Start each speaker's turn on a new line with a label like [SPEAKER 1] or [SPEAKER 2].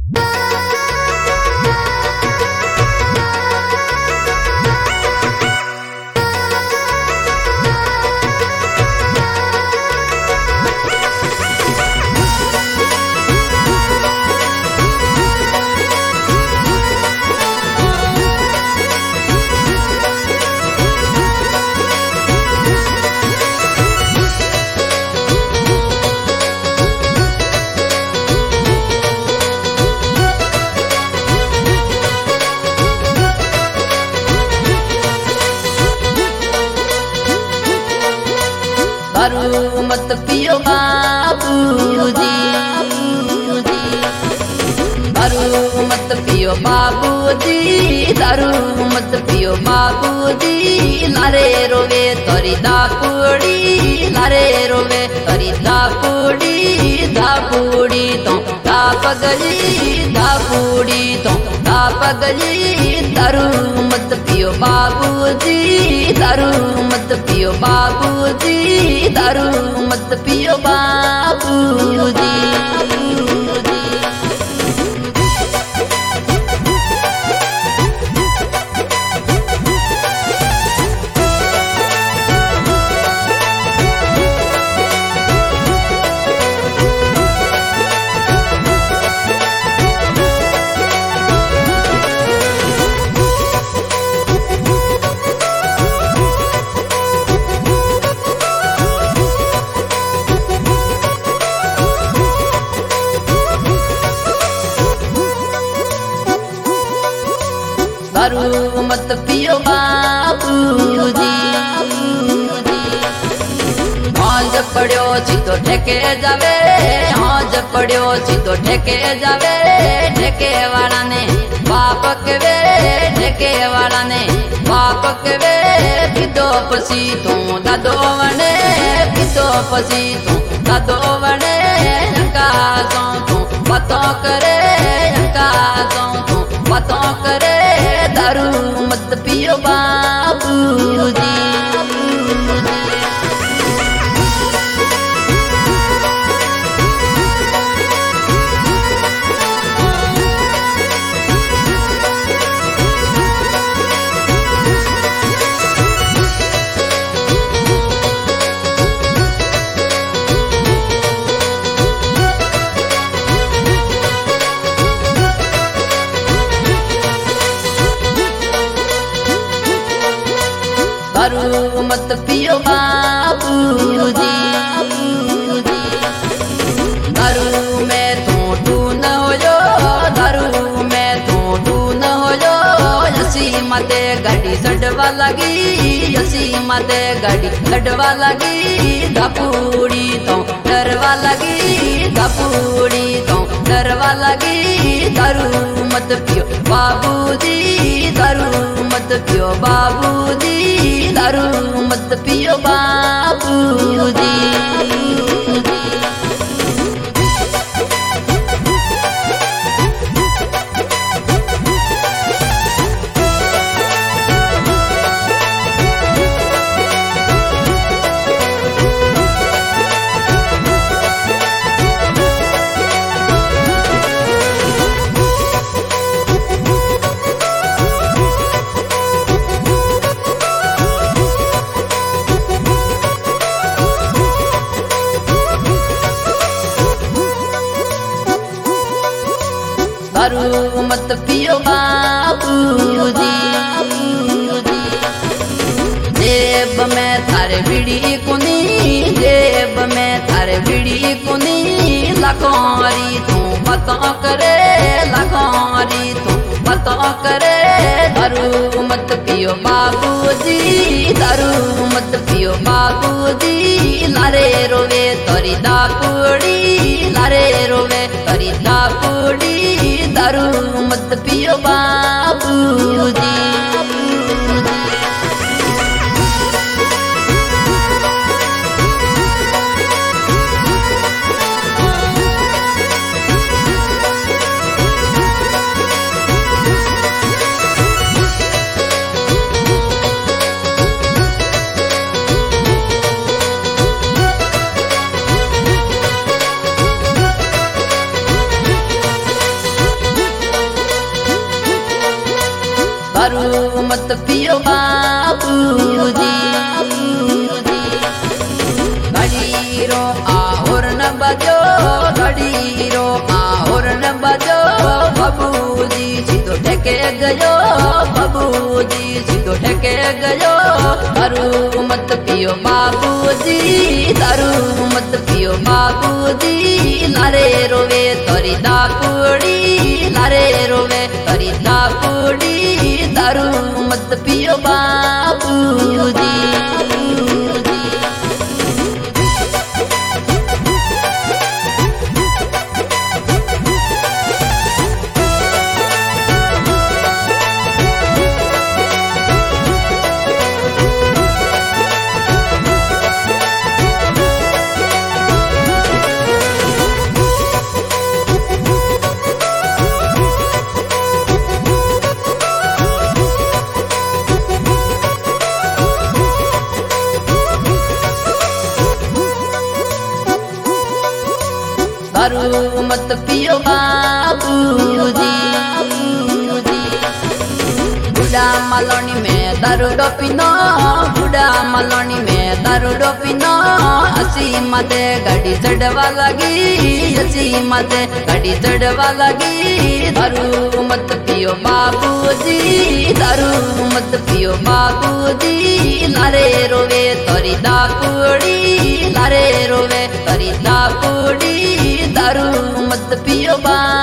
[SPEAKER 1] दारू मत पियो बाबूजी, दारू मत पियो बाबूजी, दारू मत पियो बाबूजी। लारे रोवे तोरी दापुड़ी, लारे रोवे तोरी दापुड़ी, दापुड़ी तो दापगली, दापुड़ी तो दापगली। दारू मत पियो बाबूजी, दारू मत पियो बाबूजी, दारू मत पियो बाबूजी। दारू मत पियो बाबूजी, आज पड़ो छी तो ठेके जावे, आज पड़ो छी तो ठेके जावे। ठेके वाला ने बाप के वे, ठेके वाला ने बाप के वे। पितो पसी तू दादो वने, पितो पसी तू दादो वने। का तू बातों करे, का तू बातों करे। दारू मत पियो बाबूजी। दारू मत पियो बाबूजी, दारू में तू न हो जो, दारू में तू न हो जो। यसी माते गाड़ी सड़वा लगी, यसी माते गाड़ी सड़वा लगी। दापुड़ी तो डरवा लगी, दापुड़ी तो डरवा लगी। दारू मत पियो बाबूजी, दारू मत पियो बाबूजी, दारू मत पियो बाबूजी। दारू मत पियो बाबूजी, जेब में थारे बीड़ी कुनी, जेब में थारे बीड़ी कुनी। लखोरी तू बातों करे, लखोरी तू बातों करे। दारू मत पियो बाबूजी, दारू मत पियो बाबूजी। लारे रोवे तोरी दापुड़ी, लारे रोवे तोरी दापुड़ी। दारू मत पियो बाबूजी। मत पियो बाबूजी। घड़ीरो आहोर न बजो, घड़ीरो आहोर न बजो, बाबूजी सीधो ठेके गयो, बाबूजी सीधो ठेके गयो। दारू मत पियो बाबूजी, दारू मत पियो बाबूजी। लारे रोवे तोरी दापुड़ी, लारे रोवे तोरी दापुड़ी। दारू मत पियो बाबूजी। दारू मत पियो बाबूजी। बुढ़ा मालनी में दारू डोपिनो, बुढ़ा मालनी में दारू डोपिनो। हसी मते गाड़ी चढ़वा लगी, हसी मते गाड़ी चढ़वा लगी। दारू मत पियो बाबूजी, दारू मत पियो बाबूजी। लारे रोवे तोरी दापुड़ी, लारे रोवे तोरी दापुड़ी। दारू मत पियो बा